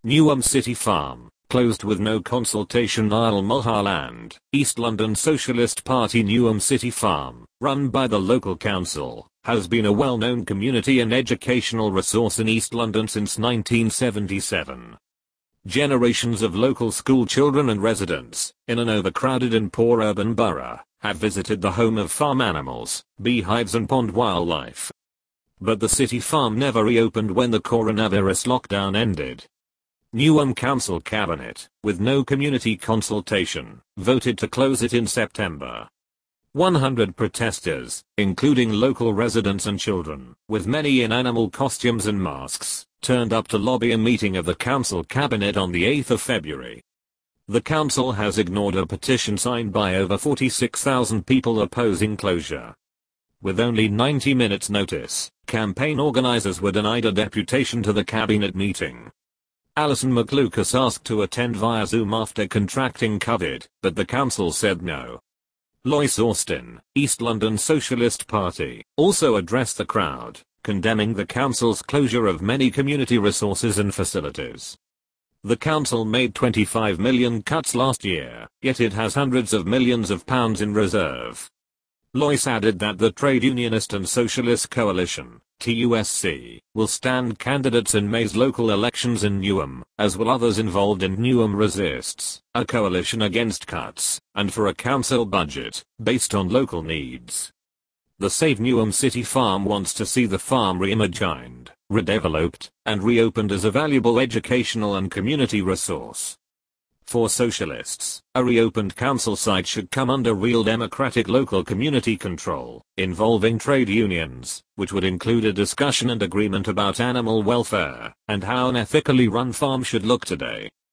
Newham City Farm, closed with no consultation. Al Mulholland, East London Socialist Party. Newham City Farm, run by the local council, has been a well-known community and educational resource in East London since 1977. Generations of local school children and residents, in an overcrowded and poor urban borough, have visited the home of farm animals, beehives and pond wildlife. But the city farm never reopened when the coronavirus lockdown ended. Newham Council Cabinet, with no community consultation, voted to close it in September. 100 protesters, including local residents and children, with many in animal costumes and masks, turned up to lobby a meeting of the council cabinet on the 8th of February. The council has ignored a petition signed by over 46,000 people opposing closure. With only 90 minutes notice, campaign organizers were denied a deputation to the cabinet meeting. Alison McLucas asked to attend via Zoom after contracting COVID, but the council said no. Lois Austin, East London Socialist Party, also addressed the crowd, condemning the council's closure of many community resources and facilities. The council made 25 million cuts last year, yet it has hundreds of millions of pounds in reserve. Lois added that the Trade Unionist and Socialist Coalition, TUSC, will stand candidates in May's local elections in Newham, as will others involved in Newham Resists, a coalition against cuts, and for a council budget, based on local needs. The Save Newham City Farm wants to see the farm reimagined, redeveloped, and reopened as a valuable educational and community resource. For socialists, a reopened council site should come under real democratic local community control, involving trade unions, which would include a discussion and agreement about animal welfare, and how an ethically run farm should look today.